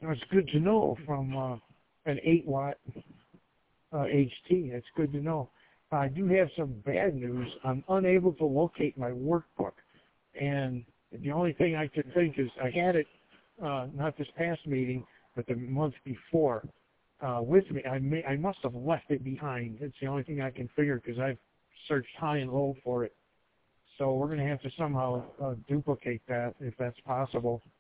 That's good to know from an 8-watt HT. That's good to know. I do have some bad news. I'm unable to locate my workbook. And the only thing I can think is I had it, not this past meeting, but the month before, with me. I must have left it behind. It's the only thing I can figure because I've searched high and low for it. So we're going to have to somehow duplicate that if that's possible.